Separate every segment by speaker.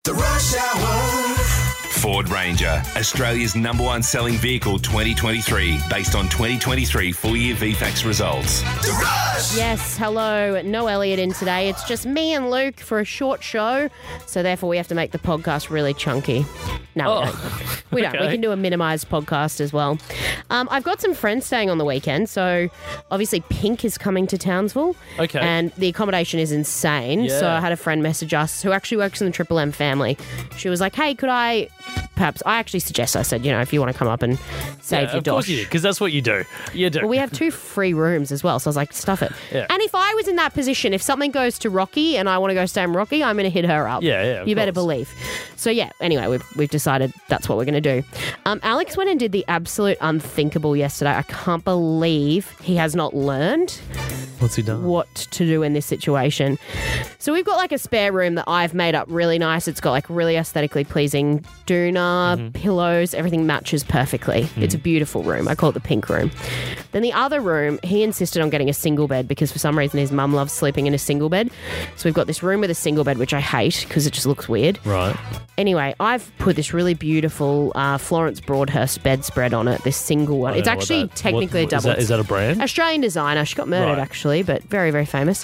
Speaker 1: The Rush Hour.
Speaker 2: Ford Ranger, Australia's #1 selling vehicle 2023, based on 2023 full-year VFAX results.
Speaker 1: The Rush.
Speaker 3: Yes, hello. No Elliot in today. It's just me and Luke for a short show, so therefore we have to make the podcast really chunky. No, we don't. We don't. We
Speaker 4: Okay.
Speaker 3: can do a minimised podcast as well. I've got some friends staying on the weekend, so obviously Pink is coming to Townsville.
Speaker 4: Okay.
Speaker 3: And the accommodation is insane. So
Speaker 4: Yeah.
Speaker 3: I had a friend message us who actually works in the Triple M family. She was like, hey, could I perhaps, I actually suggest, I said, you know, if you want to come up and save your
Speaker 4: of course
Speaker 3: dosh.
Speaker 4: you do, because that's what you do. You do.
Speaker 3: Well, we have 2 free rooms as well, so I was like, stuff it.
Speaker 4: Yeah.
Speaker 3: And if I was in that position, if something goes to Rocky and I want to go stay in Rocky, I'm going to hit her up.
Speaker 4: Yeah, of
Speaker 3: You better
Speaker 4: course.
Speaker 3: believe. So, yeah, anyway, we've decided that's what we're going to do. Alex went and did the absolute unthinkable yesterday. I can't believe he has not learned
Speaker 4: What's he done?
Speaker 3: what to do in this situation. So we've got like a spare room that I've made up really nice. It's got like really aesthetically pleasing doona, pillows, everything matches perfectly. It's a beautiful room. I call it the pink room. Then the other room, he insisted on getting a single bed because for some reason his mum loves sleeping in a single bed. So we've got this room with a single bed, which I hate because it just looks weird.
Speaker 4: Right.
Speaker 3: Anyway, I've put this really beautiful Florence Broadhurst bedspread on it, this single one.
Speaker 4: I
Speaker 3: It's
Speaker 4: don't know what
Speaker 3: actually
Speaker 4: that-
Speaker 3: technically
Speaker 4: what-
Speaker 3: a double.
Speaker 4: Is that a brand?
Speaker 3: Australian designer. She got murdered
Speaker 4: Right.
Speaker 3: actually, but very, very famous.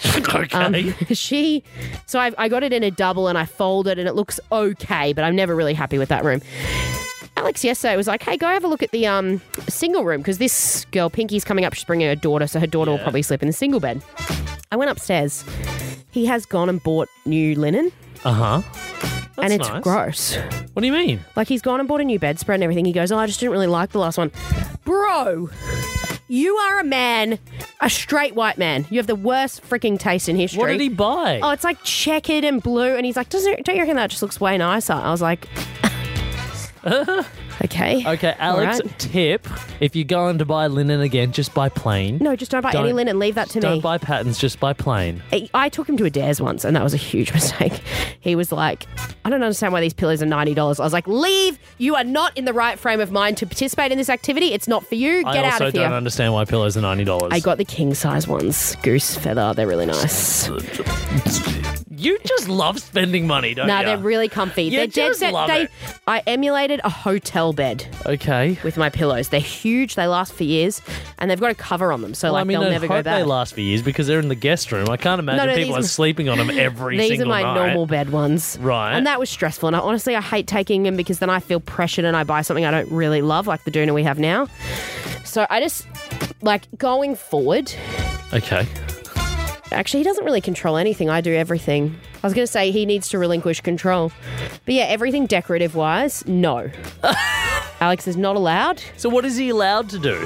Speaker 4: Okay.
Speaker 3: So I got it in a double and I folded and it looks okay, but I'm never really happy with that room. Alex yesterday was like, hey, go have a look at the single room because this girl, Pinky's coming up. She's bringing her daughter, so her daughter will
Speaker 4: Yeah.
Speaker 3: probably sleep in the single bed. I went upstairs. He has gone and bought new linen
Speaker 4: Uh-huh.
Speaker 3: and it's
Speaker 4: nice.
Speaker 3: gross.
Speaker 4: What do you mean?
Speaker 3: Like he's gone and bought a new bedspread and everything. He goes, oh, I just didn't really like the last one. Bro, you are a man, a straight white man. You have the worst freaking taste in history.
Speaker 4: What did he buy?
Speaker 3: Oh, it's like checkered and blue. And he's like, don't you reckon that just looks way nicer? I was like, okay.
Speaker 4: Okay, Alex,
Speaker 3: All right.
Speaker 4: tip. If you're going to buy linen again, just buy plain.
Speaker 3: No, just don't buy any
Speaker 4: Don't-
Speaker 3: linen. Leave that to
Speaker 4: Don't
Speaker 3: me.
Speaker 4: buy patterns, just buy plain.
Speaker 3: I took him to Adair's once, and that was a huge mistake. He was like, I don't understand why these pillows are $90. I was like, leave. You are not in the right frame of mind to participate in this activity. It's not for you. Get
Speaker 4: I
Speaker 3: out
Speaker 4: also
Speaker 3: of here.
Speaker 4: don't understand why pillows are $90.
Speaker 3: I got the king size ones. Goose feather. They're really nice.
Speaker 4: You just love spending money, don't
Speaker 3: No,
Speaker 4: you?
Speaker 3: they're really comfy.
Speaker 4: You
Speaker 3: They're
Speaker 4: just love it.
Speaker 3: I emulated a hotel bed
Speaker 4: Okay.
Speaker 3: with my pillows. They're huge. They last for years, and they've got a cover on them, so
Speaker 4: Well,
Speaker 3: like
Speaker 4: I mean,
Speaker 3: they'll
Speaker 4: I
Speaker 3: never
Speaker 4: hope
Speaker 3: go bad.
Speaker 4: they last for years because they're in the guest room. I can't imagine
Speaker 3: no,
Speaker 4: people are
Speaker 3: these are-
Speaker 4: sleeping on them every
Speaker 3: These are
Speaker 4: single
Speaker 3: my
Speaker 4: night.
Speaker 3: normal bed ones.
Speaker 4: Right.
Speaker 3: And that was stressful. And honestly, I hate taking them because then I feel pressured and I buy something I don't really love, like the doona we have now. So I just, like, going forward,
Speaker 4: Okay.
Speaker 3: actually, he doesn't really control anything. I do everything. I was going to say he needs to relinquish control. But yeah, everything decorative-wise, no. Alex is not allowed.
Speaker 4: So what is he allowed to do?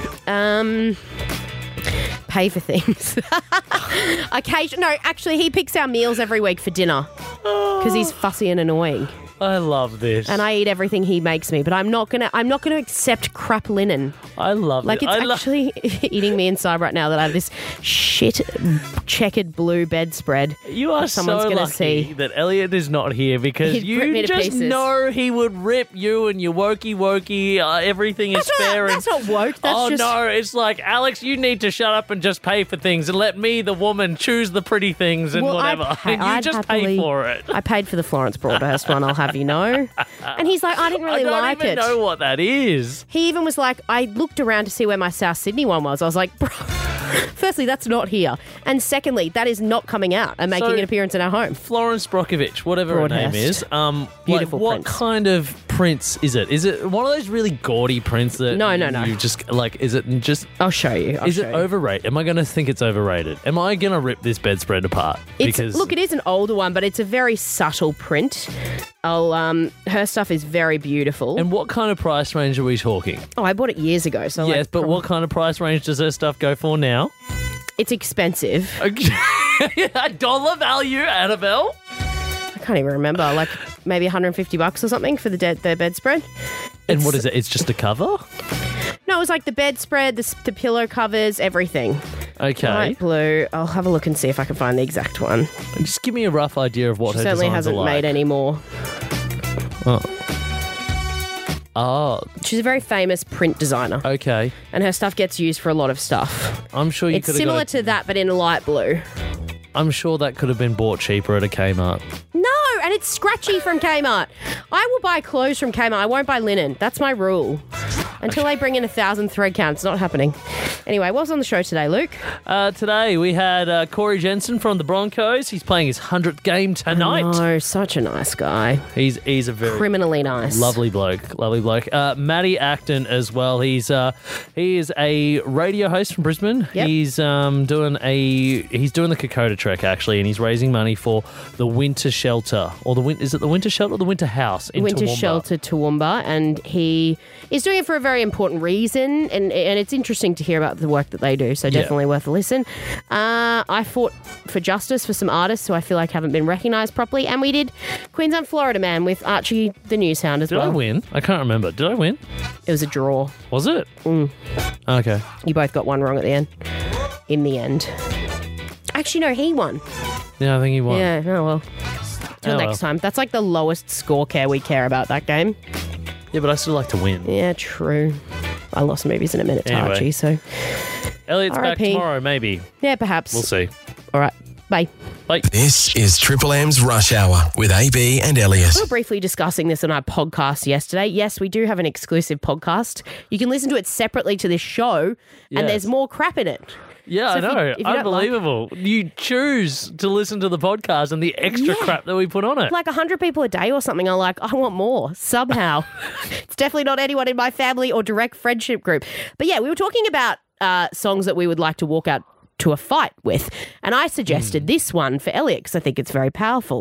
Speaker 3: Pay for things. Actually, he picks our meals every week for dinner because he's fussy and annoying.
Speaker 4: I love this.
Speaker 3: And I eat everything he makes me, but I'm not gonna accept crap linen.
Speaker 4: I love
Speaker 3: Like
Speaker 4: it.
Speaker 3: it's
Speaker 4: I
Speaker 3: actually eating me inside right now that I have this shit checkered blue bedspread.
Speaker 4: You are
Speaker 3: someone's
Speaker 4: so
Speaker 3: gonna
Speaker 4: lucky
Speaker 3: see.
Speaker 4: that Elliot is not here because
Speaker 3: He'd rip me
Speaker 4: you
Speaker 3: to
Speaker 4: just
Speaker 3: pieces.
Speaker 4: know he would rip you and your wokey. Everything is fair.
Speaker 3: That's not woke. That's
Speaker 4: oh
Speaker 3: just
Speaker 4: no, it's like, Alex, you need to shut up and just pay for things and let me, the woman, choose the pretty things and
Speaker 3: Well,
Speaker 4: whatever.
Speaker 3: I'd
Speaker 4: you just
Speaker 3: happily-
Speaker 4: pay for it.
Speaker 3: I paid for the Florence Broadhurst one, I'll have you know. And he's like, I didn't really
Speaker 4: I don't
Speaker 3: like
Speaker 4: even
Speaker 3: it.
Speaker 4: know what that is.
Speaker 3: He even was like, I looked around to see where my South Sydney one was. I was like, bro, firstly, that's not here. And secondly, that is not coming out and making
Speaker 4: So-
Speaker 3: an appearance in our home.
Speaker 4: Florence Brokovich, whatever her name
Speaker 3: Broadhurst.
Speaker 4: is.
Speaker 3: Beautiful
Speaker 4: what
Speaker 3: prints.
Speaker 4: kind of prints is it? Is it one of those really gaudy prints that
Speaker 3: No.
Speaker 4: you just like? Is it just?
Speaker 3: I'll show you.
Speaker 4: Is it overrated? Am I going to think it's overrated? Am I going to rip this bedspread apart?
Speaker 3: Look, it is an older one, but it's a very subtle print. Her stuff is very beautiful.
Speaker 4: And what kind of price range are we talking?
Speaker 3: Oh, I bought it years ago. So
Speaker 4: Yes,
Speaker 3: like,
Speaker 4: but what kind of price range does her stuff go for now?
Speaker 3: it's expensive.
Speaker 4: A dollar value, Annabelle?
Speaker 3: I can't even remember. Like maybe $150 or something for the bedspread.
Speaker 4: And what is it? It's just a cover?
Speaker 3: No, it was like the bedspread, the pillow covers, everything.
Speaker 4: Okay.
Speaker 3: Light blue. I'll have a look and see if I can find the exact one.
Speaker 4: Just give me a rough idea of what
Speaker 3: She
Speaker 4: her
Speaker 3: certainly
Speaker 4: designs
Speaker 3: hasn't
Speaker 4: are like.
Speaker 3: made any more.
Speaker 4: Oh,
Speaker 3: She's a very famous print designer,
Speaker 4: okay.
Speaker 3: and her stuff gets used for a lot of stuff.
Speaker 4: I'm sure you
Speaker 3: It's
Speaker 4: could have
Speaker 3: similar
Speaker 4: got
Speaker 3: to that, but in light blue.
Speaker 4: I'm sure that could have been bought cheaper at a Kmart.
Speaker 3: No, and it's scratchy from Kmart. I will buy clothes from Kmart. I won't buy linen. That's my rule. Until they bring in 1,000 thread count, it's not happening. Anyway, what's on the show today, Luke?
Speaker 4: Today we had Corey Jensen from the Broncos. He's playing his 100th game tonight.
Speaker 3: Oh, such a nice guy.
Speaker 4: He's a very
Speaker 3: Criminally nice.
Speaker 4: lovely bloke. Matty Acton as well. He is a radio host from Brisbane.
Speaker 3: Yep.
Speaker 4: He's doing the Kokoda Trek actually, and he's raising money for the Winter Shelter is it the Winter Shelter or the Winter House in
Speaker 3: Winter
Speaker 4: Toowoomba?
Speaker 3: Shelter Toowoomba, and he is doing it for a very important reason, and it's interesting to hear about the work that they do, so definitely worth a listen. I fought for justice for some artists who I feel like haven't been recognised properly, and we did Queensland Florida Man with Archie the Newshound as
Speaker 4: Did
Speaker 3: well.
Speaker 4: I win? I can't remember. Did I win?
Speaker 3: It was a draw.
Speaker 4: Was it? Okay.
Speaker 3: You both got one wrong at the end. In the end. Actually, no, he won.
Speaker 4: Yeah, I think he won.
Speaker 3: Yeah, oh well. Till
Speaker 4: Oh,
Speaker 3: next
Speaker 4: well.
Speaker 3: time. That's like the lowest score we care about that game.
Speaker 4: Yeah, but I still like to win.
Speaker 3: Yeah, true. I lost movies in a minute to
Speaker 4: Anyway.
Speaker 3: Archie, so
Speaker 4: Elliot's back
Speaker 3: RIP.
Speaker 4: tomorrow, maybe.
Speaker 3: yeah, perhaps.
Speaker 4: We'll see.
Speaker 3: All right, bye.
Speaker 4: Bye.
Speaker 1: This is Triple M's Rush Hour with AB and Elliot.
Speaker 3: We were briefly discussing this on our podcast yesterday. Yes, we do have an exclusive podcast. You can listen to it separately to this show,
Speaker 4: Yes.
Speaker 3: and there's more crap in it.
Speaker 4: Yeah,
Speaker 3: So
Speaker 4: I
Speaker 3: if you-
Speaker 4: know.
Speaker 3: if you don't like-
Speaker 4: Unbelievable. You choose to listen to the podcast and the extra
Speaker 3: Yeah.
Speaker 4: crap that we put on it.
Speaker 3: Like 100 people a day or something are like, I want more, somehow. It's definitely not anyone in my family or direct friendship group. But yeah, we were talking about songs that we would like to walk out to a fight with. And I suggested this one for Elliot because I think it's very powerful.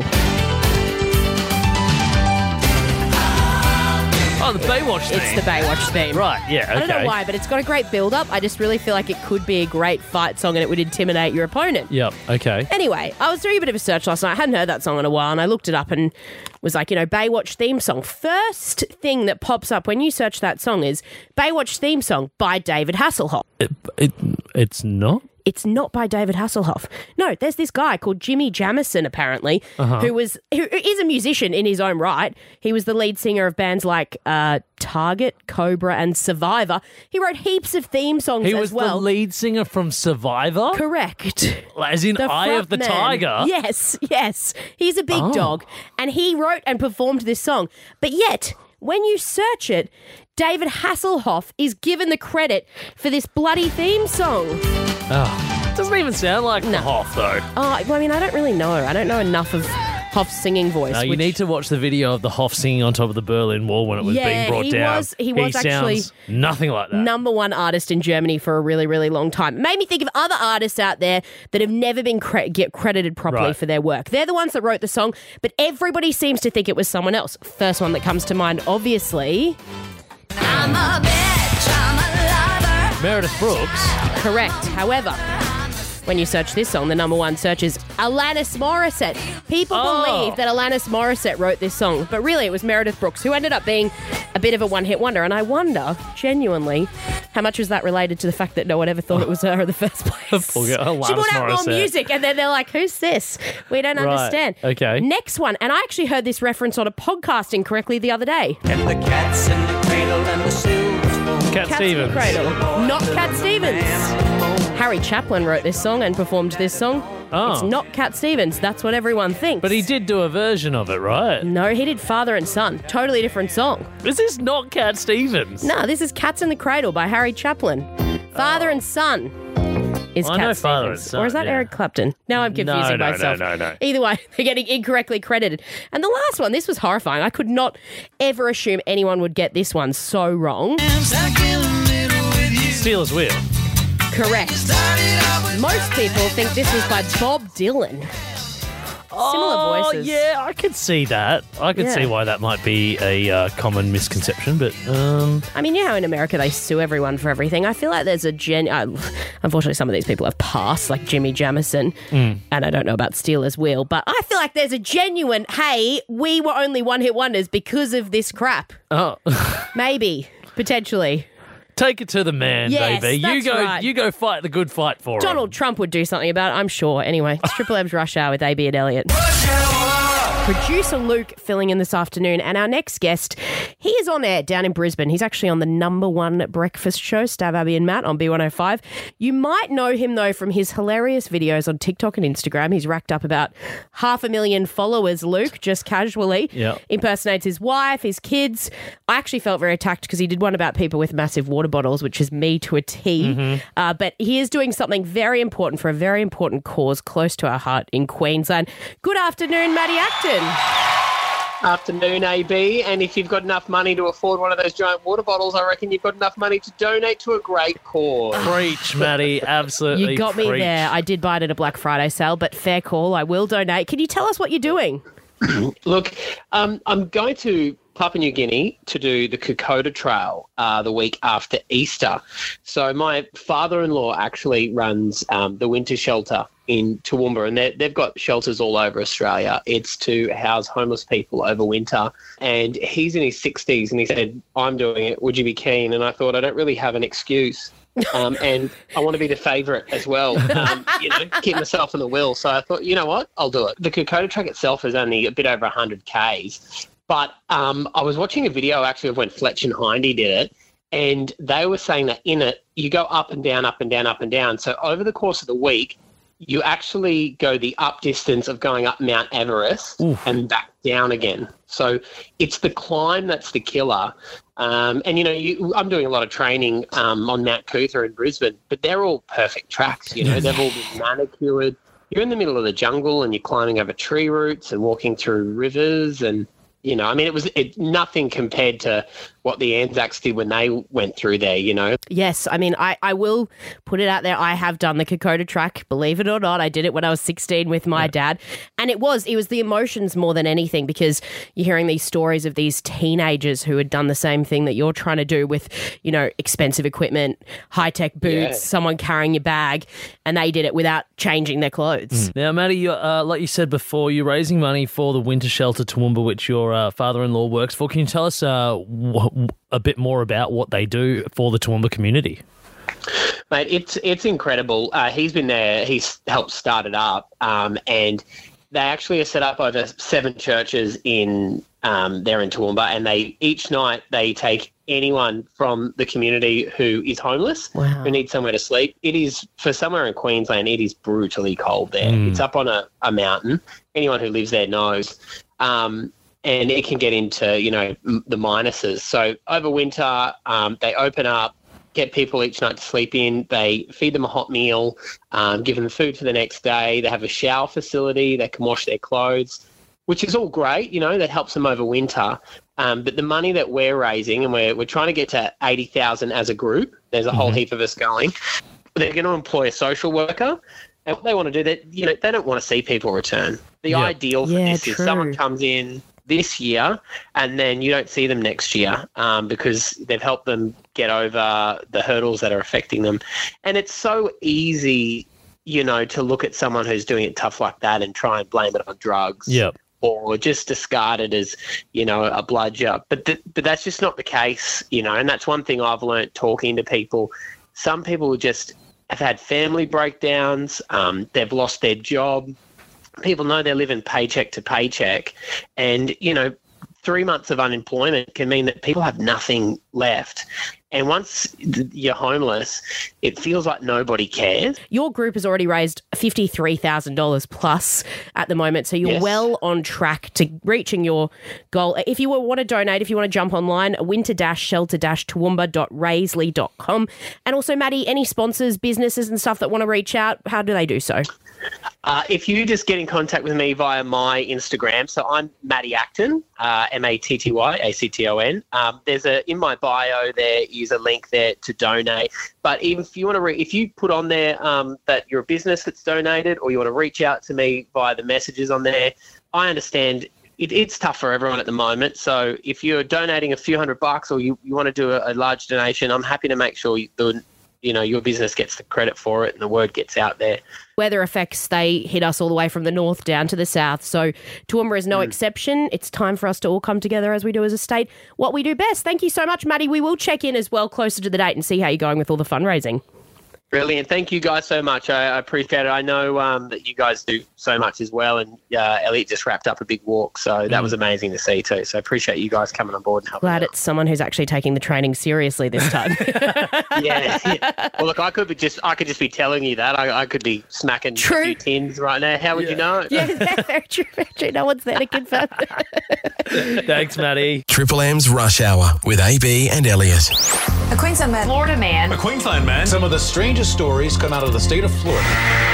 Speaker 4: Oh, the Baywatch theme.
Speaker 3: It's the Baywatch theme.
Speaker 4: Right, yeah, okay.
Speaker 3: I don't know why, but it's got a great build-up. I just really feel like it could be a great fight song and it would intimidate your opponent.
Speaker 4: Yep, okay.
Speaker 3: Anyway, I was doing a bit of a search last night. I hadn't heard that song in a while, and I looked it up and was like, Baywatch theme song. First thing that pops up when you search that song is Baywatch theme song by David Hasselhoff.
Speaker 4: It's not?
Speaker 3: It's not by David Hasselhoff. No, there's this guy called Jimmy Jamison, apparently, who is a musician in his own right. He was the lead singer of bands like Target, Cobra, and Survivor. He wrote heaps of theme songs
Speaker 4: He
Speaker 3: as
Speaker 4: was
Speaker 3: well.
Speaker 4: the lead singer from Survivor?
Speaker 3: Correct.
Speaker 4: As in
Speaker 3: The
Speaker 4: Eye of the
Speaker 3: frontman.
Speaker 4: Tiger?
Speaker 3: Yes. He's a big dog. And he wrote and performed this song. But yet, when you search it, David Hasselhoff is given the credit for this bloody theme song.
Speaker 4: Oh, doesn't even sound like the Hoff, though.
Speaker 3: Oh, well, I mean, I don't really know. I don't know enough of Hoff's singing voice.
Speaker 4: No, you
Speaker 3: which-
Speaker 4: need to watch the video of the Hoff singing on top of the Berlin Wall when it was being brought down.
Speaker 3: he was actually
Speaker 4: sounds nothing like that.
Speaker 3: number one artist in Germany for a really, really long time. It made me think of other artists out there that have never been get credited properly
Speaker 4: Right.
Speaker 3: for their work. They're the ones that wrote the song, but everybody seems to think it was someone else. First one that comes to mind, obviously,
Speaker 5: I'm a bitch, I'm a lover.
Speaker 4: Meredith Brooks.
Speaker 3: correct. However, when you search this song, the number one search is Alanis Morissette. People believe that Alanis Morissette wrote this song, but really it was Meredith Brooks, who ended up being a bit of a one-hit wonder. And I wonder, genuinely, how much was that related to the fact that no one ever thought it was her in the first place?
Speaker 4: Poor girl, Alanis
Speaker 3: She brought out more
Speaker 4: Morissette.
Speaker 3: music, and then they're like, who's this? We don't
Speaker 4: Right,
Speaker 3: understand.
Speaker 4: okay.
Speaker 3: Next one, and I actually heard this reference on a podcast incorrectly the other day.
Speaker 6: And the cat's in the cradle and the silver spoon.
Speaker 4: Cat
Speaker 3: Cats in the
Speaker 4: Stevens.
Speaker 3: Cradle. Not Cat Stevens. Harry Chaplin wrote this song and performed this song.
Speaker 4: Oh.
Speaker 3: It's not Cat Stevens. That's what everyone thinks.
Speaker 4: But he did do a version of it, right?
Speaker 3: No, he did Father and Son. Totally different song.
Speaker 4: Is this not Cat Stevens?
Speaker 3: No, this is Cats in the Cradle by Harry Chaplin. Father and Son is
Speaker 4: I
Speaker 3: Cat
Speaker 4: know
Speaker 3: Stevens.
Speaker 4: Father and Son,
Speaker 3: Or is that
Speaker 4: yeah.
Speaker 3: Eric Clapton? Now I'm confusing
Speaker 4: No.
Speaker 3: myself. Either way, they're getting incorrectly credited. And the last one, this was horrifying. I could not ever assume anyone would get this one so wrong.
Speaker 4: Steelers Wheel.
Speaker 3: Correct. Most people think this was by Bob Dylan. Similar voices.
Speaker 4: Oh, yeah, I could see that. I could
Speaker 3: Yeah.
Speaker 4: see why that might be a common misconception, but
Speaker 3: I mean, you know how in America they sue everyone for everything? I feel like there's a unfortunately, some of these people have passed, like Jimmy Jamison, and I don't know about Steelers Wheel, but I feel like there's a genuine, hey, we were only one-hit wonders because of this crap.
Speaker 4: oh,
Speaker 3: Maybe. Potentially.
Speaker 4: take it to the man,
Speaker 3: Yes,
Speaker 4: baby.
Speaker 3: that's right.
Speaker 4: You go fight the good fight for
Speaker 3: Donald
Speaker 4: him.
Speaker 3: Trump would do something about it, I'm sure. Anyway, it's Triple M's Rush Hour with AB and Elliot.
Speaker 1: Rush Hour.
Speaker 3: Producer Luke filling in this afternoon. And our next guest, he is on air down in Brisbane. He's actually on the #1 breakfast show, Stav, Abby and Matt on B105. You might know him, though, from his hilarious videos on TikTok and Instagram. He's racked up about 500,000 followers, Luke, just casually.
Speaker 4: Yep.
Speaker 3: Impersonates his wife, his kids. I actually felt very attacked because he did one about people with massive water bottles, which is me to a T. But he is doing something very important for a very important cause close to our heart in Queensland. Good afternoon, Matty Acton.
Speaker 7: Afternoon, AB. And if you've got enough money to afford one of those giant water bottles, I reckon you've got enough money to donate to a great cause.
Speaker 4: Preach, Maddie. Absolutely.
Speaker 3: You got me
Speaker 4: preach.
Speaker 3: there. I did buy it at a Black Friday sale, but fair call. I will donate. Can you tell us what you're doing?
Speaker 7: Look, I'm going to Papua New Guinea to do the Kokoda Trail the week after Easter. So my father-in-law actually runs the winter shelter in Toowoomba, and they've got shelters all over Australia. It's to house homeless people over winter. And he's in his 60s, and he said, I'm doing it. Would you be keen? And I thought, I don't really have an excuse. And I want to be the favourite as well, keep myself in the will. So I thought, you know what, I'll do it. The Kokoda Track itself is only a bit over 100 Ks. But I was watching a video actually of when Fletch and Hindy did it, and they were saying that in it, you go up and down, up and down, up and down. So over the course of the week, you actually go the up distance of going up Mount Everest and back down again. So it's the climb that's the killer. I'm doing a lot of training on Mount Cootha in Brisbane, but they're all perfect tracks. They've all been manicured. You're in the middle of the jungle and you're climbing over tree roots and walking through rivers and, it was nothing compared to what the Anzacs did when they went through there,
Speaker 3: Yes, I will put it out there. I have done the Kokoda Track, believe it or not. I did it when I was 16 with my dad. And it was the emotions more than anything, because you're hearing these stories of these teenagers who had done the same thing that you're trying to do with, expensive equipment, high-tech boots, someone carrying your bag, and they did it without changing their clothes.
Speaker 4: Now, Maddie, like you said before, you're raising money for the winter shelter Toowoomba, which your father-in-law works for. Can you tell us a bit more about what they do for the Toowoomba community?
Speaker 7: Mate, it's incredible. He's been there. He's helped start it up, and they actually are set up over 7 churches in there in Toowoomba, and each night they take anyone from the community who is homeless, who needs somewhere to sleep. It is, for somewhere in Queensland, it is brutally cold there. It's up on a mountain. Anyone who lives there knows. And it can get into, the minuses. So over winter, they open up, get people each night to sleep in. They feed them a hot meal, give them food for the next day. They have a shower facility. They can wash their clothes, which is all great, that helps them over winter. But the money that we're raising, and we're trying to get to 80,000 as a group. There's a whole heap of us going. They're going to employ a social worker. And what they want to do, they don't want to see people return. The ideal for this is someone comes in this year and then you don't see them next year because they've helped them get over the hurdles that are affecting them. And it's so easy, to look at someone who's doing it tough like that and try and blame it on drugs. Yep. Or just discard it as, a bludger. But that's just not the case, and that's one thing I've learnt talking to people. Some people just have had family breakdowns, they've lost their job. People know they're living paycheck to paycheck, and 3 months of unemployment can mean that people have nothing left. And once you're homeless, it feels like nobody cares.
Speaker 3: Your group has already raised $53,000 plus at the moment, so you're well on track to reaching your goal. If you want to donate, if you want to jump online, winter-shelter-toowoomba.raisley.com. And also, Maddie, any sponsors, businesses and stuff that want to reach out, how do they do so?
Speaker 7: If you just get in contact with me via my Instagram, so I'm Matty Acton, MattyActon. There's in my bio there is a link there to donate. But even if you want to, if you put on there that you're a business that's donated, or you want to reach out to me via the messages on there, I understand it's tough for everyone at the moment. So if you're donating a few $100 or you want to do a large donation, I'm happy to make sure your business gets the credit for it and the word gets out there.
Speaker 3: Weather effects, they hit us all the way from the north down to the south. So Toowoomba is no exception. It's time for us to all come together as we do as a state what we do best. Thank you so much, Maddie. We will check in as well closer to the date and see how you're going with all the fundraising.
Speaker 7: Brilliant. Thank you guys so much. I appreciate it. I know that you guys do so much as well, and Elliot just wrapped up a big walk, so that was amazing to see too. So I appreciate you guys coming on board and helping.
Speaker 3: Glad
Speaker 7: out.
Speaker 3: it's someone who's actually taking the training seriously this time.
Speaker 7: Yeah. Well, look, I could just be telling you that. I could be smacking
Speaker 3: True.
Speaker 7: a few tins right now. How would you know?
Speaker 3: Yeah, very true, very true. No one's there to confirm that.
Speaker 4: Thanks, Matty.
Speaker 1: Triple M's Rush Hour with AB and Elliot.
Speaker 5: A Queensland man. Florida man.
Speaker 8: A Queensland man. Some of the strangest stories come out of the state of Florida.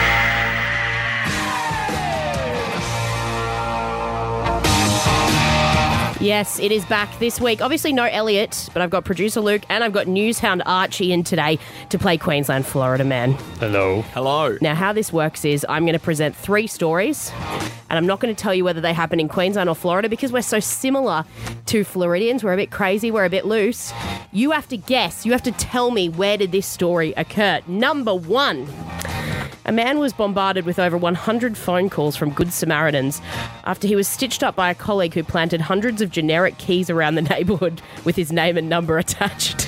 Speaker 3: Yes, it is back this week. Obviously no Elliot, but I've got producer Luke and I've got newshound Archie in today to play Queensland Florida man.
Speaker 4: Hello.
Speaker 8: Hello.
Speaker 3: Now, how this works is I'm going to present 3 stories, and I'm not going to tell you whether they happen in Queensland or Florida because we're so similar to Floridians. We're a bit crazy, we're a bit loose. You have to guess. You have to tell me, where did this story occur? Number 1. A man was bombarded with over 100 phone calls from Good Samaritans after he was stitched up by a colleague who planted hundreds of generic keys around the neighbourhood with his name and number attached.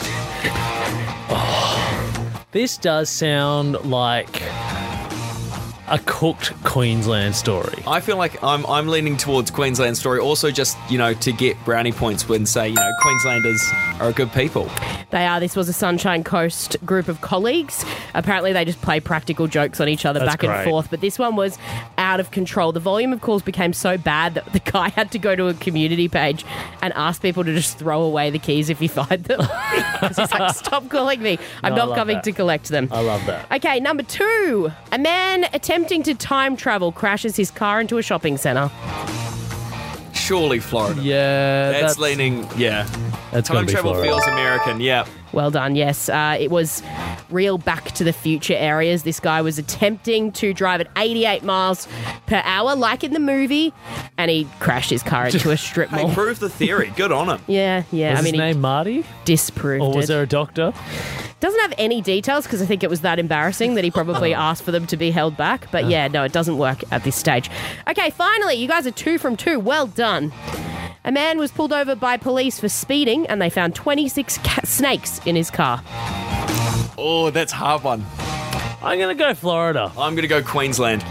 Speaker 4: This does sound like a cooked Queensland story.
Speaker 9: I feel like I'm leaning towards Queensland story. Also, just to get brownie points when say Queenslanders are good people.
Speaker 3: They are. This was a Sunshine Coast group of colleagues. Apparently, they just play practical jokes on each other
Speaker 4: That's
Speaker 3: back and
Speaker 4: great.
Speaker 3: forth. But this one was out of control. The volume of calls became so bad that the guy had to go to a community page and ask people to just throw away the keys if he find them. Because he's like, stop calling me. I'm
Speaker 4: No, I
Speaker 3: not
Speaker 4: love
Speaker 3: coming
Speaker 4: that.
Speaker 3: to collect them.
Speaker 4: I love that.
Speaker 3: Okay, number 2. A man attempting to time travel crashes his car into a shopping centre.
Speaker 9: Surely Florida.
Speaker 4: Yeah,
Speaker 9: That's leaning. Yeah.
Speaker 4: That's gotta
Speaker 9: Time
Speaker 4: be
Speaker 9: travel
Speaker 4: Florida.
Speaker 9: feels American. Yeah.
Speaker 3: Well done, yes. It was real Back to the Future areas. This guy was attempting to drive at 88 miles per hour, like in the movie, and he crashed his car into a strip
Speaker 9: Hey,
Speaker 3: mall.
Speaker 9: prove the theory. Good on him.
Speaker 3: Yeah.
Speaker 4: Was his
Speaker 3: he
Speaker 4: name Marty?
Speaker 3: disproved
Speaker 4: Or was
Speaker 3: it.
Speaker 4: there a doctor?
Speaker 3: Doesn't have any details because I think it was that embarrassing that he probably asked for them to be held back. But yeah, no, it doesn't work at this stage. Okay, finally, you guys are 2 from 2. Well done. A man was pulled over by police for speeding and they found 26 snakes in his car.
Speaker 9: Oh, that's a hard one.
Speaker 4: I'm going to go Florida.
Speaker 9: I'm gonna go Queensland.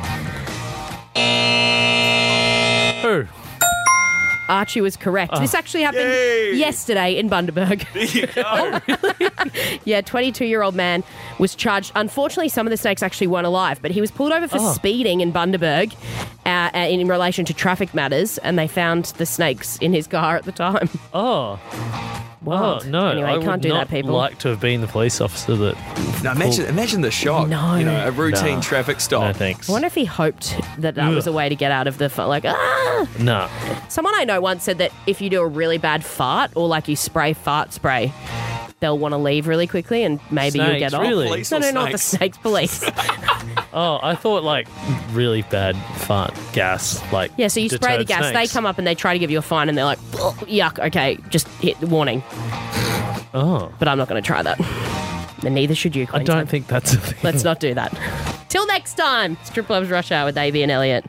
Speaker 3: Oh,
Speaker 4: Who?
Speaker 3: Archie was correct. This actually happened
Speaker 9: Yay.
Speaker 3: yesterday in Bundaberg.
Speaker 9: There you go.
Speaker 3: Yeah, 22-year-old man was charged. Unfortunately, some of the snakes actually weren't alive, but he was pulled over for speeding in Bundaberg in relation to traffic matters, and they found the snakes in his car at the time.
Speaker 4: Oh.
Speaker 3: Wild.
Speaker 4: Oh, no.
Speaker 3: Anyway,
Speaker 4: I
Speaker 3: you can't
Speaker 4: would
Speaker 3: do
Speaker 4: not
Speaker 3: that, people.
Speaker 4: like to have been the police officer that...
Speaker 9: Now imagine the shock.
Speaker 3: No.
Speaker 9: A routine
Speaker 4: Nah.
Speaker 9: traffic stop.
Speaker 4: No, thanks.
Speaker 3: I wonder if he hoped that was a way to get out of the like.
Speaker 4: No.
Speaker 3: Someone I know once said that if you do a really bad fart or like you spray fart spray, they'll want to leave really quickly and maybe you'll
Speaker 4: Snakes,
Speaker 3: get off.
Speaker 4: really?
Speaker 9: Police
Speaker 3: No,
Speaker 9: or
Speaker 3: no, not the
Speaker 9: snakes?
Speaker 3: snakes, police.
Speaker 4: Oh, I thought like really bad fart gas. Like
Speaker 3: Yeah, so you spray the
Speaker 4: deterred
Speaker 3: gas,
Speaker 4: snakes.
Speaker 3: they come up and they try to give you a fine and they're like, "Ugh, yuck, okay, just hit the warning.
Speaker 4: Oh.
Speaker 3: But I'm not going to try that. And neither should you,
Speaker 4: I
Speaker 3: Queensland.
Speaker 4: don't think that's a thing.
Speaker 3: Let's not do that. Till next time, it's Triple M's Rush Hour with AB and Elliot.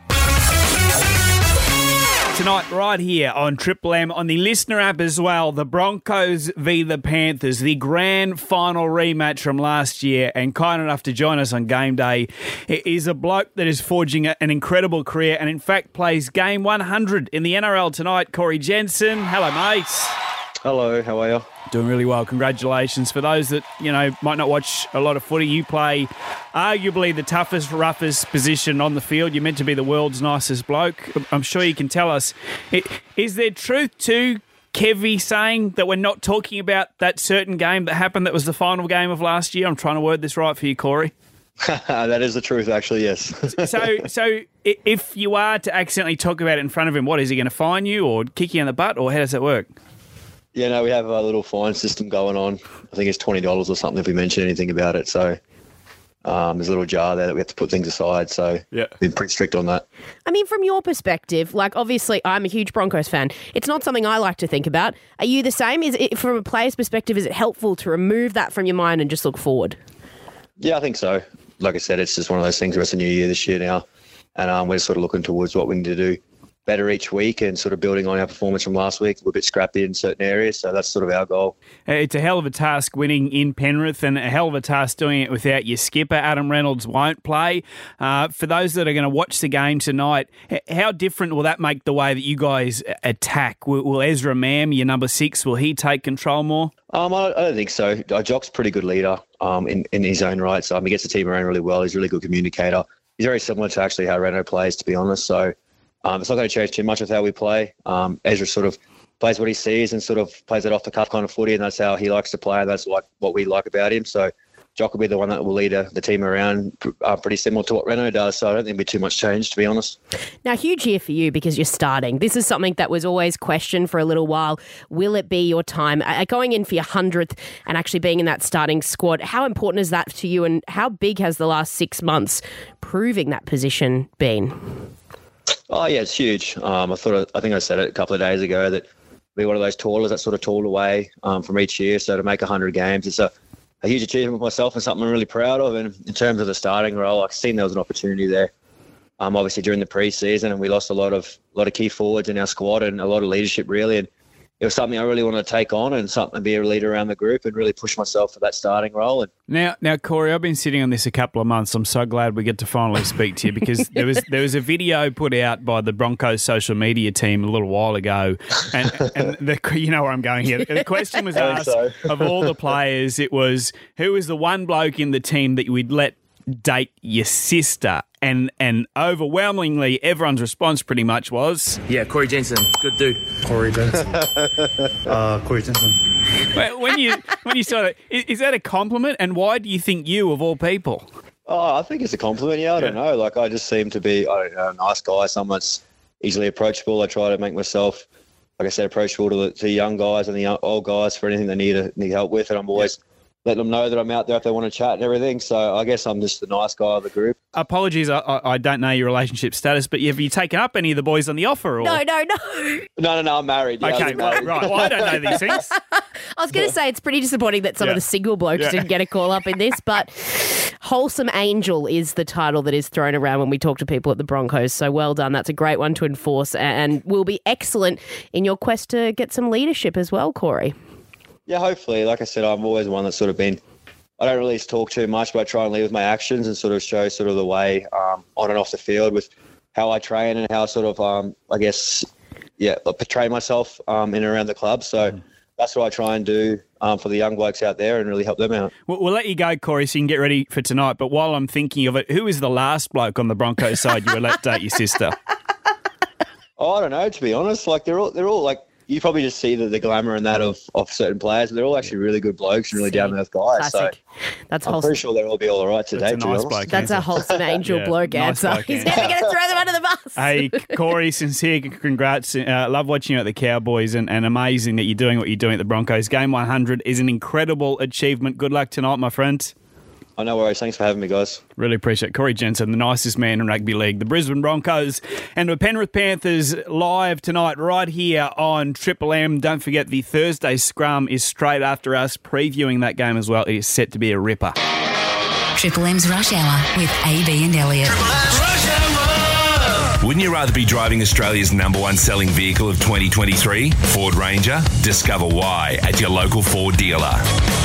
Speaker 10: Tonight, right here on Triple M, on the listener app as well, the Broncos v the Panthers, the grand final rematch from last year, and kind enough to join us on game day is a bloke that is forging an incredible career and in fact plays game 100 in the NRL tonight, Corey Jensen. Hello, mates.
Speaker 11: Hello, how are you?
Speaker 10: Doing really well. Congratulations. For those that, might not watch a lot of footy, you play arguably the toughest, roughest position on the field. You're meant to be the world's nicest bloke. I'm sure you can tell us. Is there truth to Kevy saying that we're not talking about that certain game that happened that was the final game of last year? I'm trying to word this right for you, Corey.
Speaker 11: That is the truth, actually, yes.
Speaker 10: So if you are to accidentally talk about it in front of him, what, is he going to fine you or kick you in the butt, or how does that work?
Speaker 11: Yeah, no, we have a little fine system going on. I think it's $20 or something if we mention anything about it. So there's a little jar there that we have to put things aside. So
Speaker 10: yeah,
Speaker 11: we've been pretty strict on that.
Speaker 3: I mean, from your perspective, like obviously I'm a huge Broncos fan. It's not something I like to think about. Are you the same? Is it, from a player's perspective, is it helpful to remove that from your mind and just look forward?
Speaker 11: Yeah, I think so. Like I said, it's just one of those things where it's a new year this year now. And we're sort of looking towards what we need to do better each week and sort of building on our performance from last week. We're a bit scrappy in certain areas, so that's sort of our goal.
Speaker 10: It's a hell of a task winning in Penrith and a hell of a task doing it without your skipper. Adam Reynolds won't play. For those that are going to watch the game tonight, how different will that make the way that you guys attack? Will Ezra Mam, your number 6, will he take control more?
Speaker 11: I don't think so. Jock's a pretty good leader in his own right. So he gets the team around really well. He's a really good communicator. He's very similar to actually how Reno plays, to be honest. So it's not going to change too much with how we play. Ezra sort of plays what he sees and sort of plays it off the cuff kind of footy, and that's how he likes to play, and that's what we like about him. So Jock will be the one that will lead the team around pretty similar to what Reno does, so I don't think it'll be too much change, to be honest.
Speaker 3: Now, huge year for you because you're starting. This is something that was always questioned for a little while. Will it be your time? Going in for your 100th and actually being in that starting squad, how important is that to you, and how big has the last 6 months proving that position been?
Speaker 11: Oh, yeah, it's huge. I think I said it a couple of days ago that we're one of those toilers that sort of toiled away from each year. So to make 100 games, it's a huge achievement for myself and something I'm really proud of. And in terms of the starting role, I've seen there was an opportunity there. Obviously during the pre-season, and we lost a lot of key forwards in our squad and a lot of leadership really. And it was something I really wanted to take on and something to be a leader around the group and really push myself for that starting role.
Speaker 10: Now, Corey, I've been sitting on this a couple of months. I'm so glad we get to finally speak to you because there was a video put out by the Broncos social media team a little while ago, and you know where I'm going here. The question was asked of all the players. It was, who was the one bloke in the team that you would let date your sister? And overwhelmingly, everyone's response pretty much was...
Speaker 12: Yeah, Corey Jensen. Good dude. Corey Jensen. Corey Jensen.
Speaker 10: When you saw that, is that a compliment? And why do you think you, of all people?
Speaker 11: Oh, I think it's a compliment. Yeah, I don't know. Like, I just seem to be, a nice guy, someone that's easily approachable. I try to make myself, like I said, approachable to the young guys and the old guys for anything they need help with. And I'm always... letting them know that I'm out there if they want to chat and everything. So I guess I'm just the nice guy of the group.
Speaker 10: Apologies, I don't know your relationship status, but have you taken up any of the boys on the offer? Or?
Speaker 3: No.
Speaker 11: No, I'm married. Yeah,
Speaker 10: okay, right. Well, I don't know these things.
Speaker 3: I was going to say it's pretty disappointing that some of the single blokes didn't get a call up in this, but Wholesome Angel is the title that is thrown around when we talk to people at the Broncos. So well done. That's a great one to enforce and will be excellent in your quest to get some leadership as well, Corey.
Speaker 11: Yeah, hopefully. Like I said, I'm always one that's sort of been, I don't really talk too much, but I try and lead with my actions and sort of show sort of the way on and off the field with how I train and how sort of, portray myself in and around the club. So that's what I try and do for the young blokes out there and really help them out.
Speaker 10: We'll let you go, Corey, so you can get ready for tonight. But while I'm thinking of it, who is the last bloke on the Broncos side you would let date your sister?
Speaker 11: Oh, I don't know, to be honest. Like, they're all like, you probably just see the glamour and that of certain players. They're all actually really good blokes and really down-to-earth guys.
Speaker 3: Classic.
Speaker 11: So I'm pretty sure they'll all be all right today,
Speaker 10: That's a nice bloke,
Speaker 3: That's a Wholesome Angel bloke
Speaker 10: nice
Speaker 3: answer.
Speaker 10: bloke
Speaker 3: He's
Speaker 10: answer.
Speaker 3: never going to throw them under the bus.
Speaker 10: Hey, Corey, sincere congrats. Love watching you at the Cowboys and amazing that you're doing what you're doing at the Broncos. Game 100 is an incredible achievement. Good luck tonight, my friend.
Speaker 11: Oh, no worries. Thanks for having me, guys.
Speaker 10: Really appreciate it. Corey Jensen, the nicest man in rugby league. The Brisbane Broncos and the Penrith Panthers live tonight right here on Triple M. Don't forget the Thursday scrum is straight after us previewing that game as well. It is set to be a ripper.
Speaker 13: Triple M's Rush Hour with AB and Elliot.
Speaker 2: Wouldn't you rather be driving Australia's #1 selling vehicle of 2023? Ford Ranger? Discover why at your local Ford dealer.